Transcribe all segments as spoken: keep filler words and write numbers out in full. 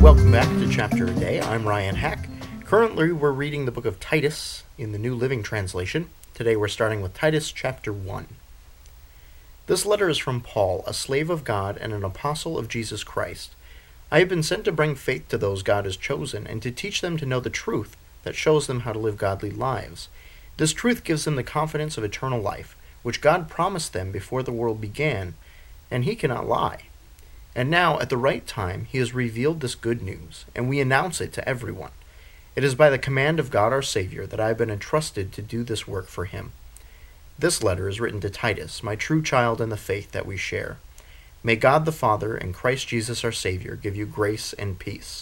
welcome back to Chapter a Day. I'm Ryan Hack. Currently, we're reading the book of Titus in the New Living Translation. Today we're starting with Titus chapter one. This letter is from Paul, a slave of God and an apostle of Jesus Christ. I have been sent to bring faith to those God has chosen and to teach them to know the truth that shows them how to live godly lives. This truth gives them the confidence of eternal life, which God promised them before the world began, and he cannot lie. And now, at the right time, he has revealed this good news, and we announce it to everyone. It is by the command of God our Savior that I have been entrusted to do this work for him. This letter is written to Titus, my true child in the faith that we share. May God the Father and Christ Jesus our Savior give you grace and peace.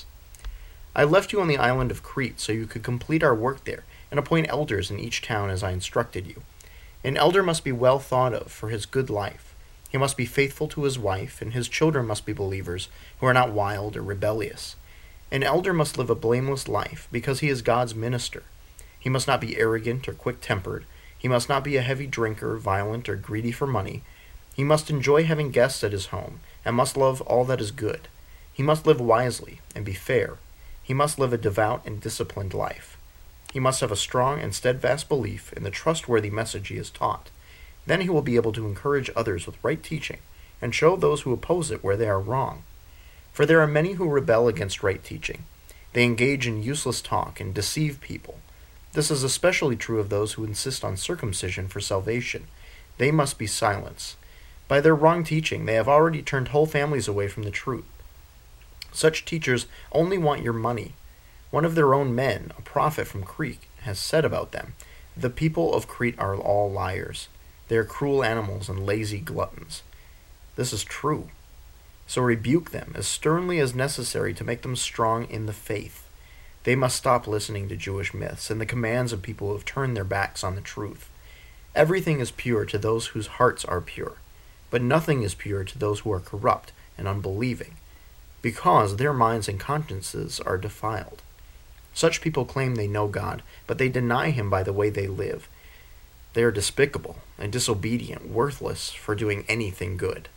I left you on the island of Crete so you could complete our work there and appoint elders in each town as I instructed you. An elder must be well thought of for his good life. He must be faithful to his wife, and his children must be believers who are not wild or rebellious. An elder must live a blameless life because he is God's minister. He must not be arrogant or quick-tempered. He must not be a heavy drinker, violent, or greedy for money. He must enjoy having guests at his home, and must love all that is good. He must live wisely and be fair. He must live a devout and disciplined life. He must have a strong and steadfast belief in the trustworthy message he has taught. Then he will be able to encourage others with right teaching, and show those who oppose it where they are wrong. For there are many who rebel against right teaching. They engage in useless talk and deceive people. This is especially true of those who insist on circumcision for salvation. They must be silenced. By their wrong teaching, they have already turned whole families away from the truth. Such teachers only want your money. One of their own men, a prophet from Crete, has said about them, "The people of Crete are all liars. They are cruel animals and lazy gluttons." This is true. So rebuke them as sternly as necessary to make them strong in the faith. They must stop listening to Jewish myths and the commands of people who have turned their backs on the truth. Everything is pure to those whose hearts are pure, but nothing is pure to those who are corrupt and unbelieving, because their minds and consciences are defiled. Such people claim they know God, but they deny him by the way they live. They are despicable and disobedient, worthless for doing anything good.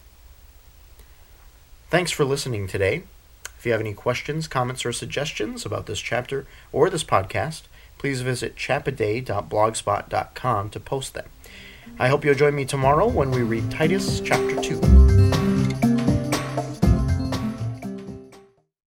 Thanks for listening today. If you have any questions, comments, or suggestions about this chapter or this podcast, please visit chapaday dot blogspot dot com to post them. I hope you'll join me tomorrow when we read Titus chapter two.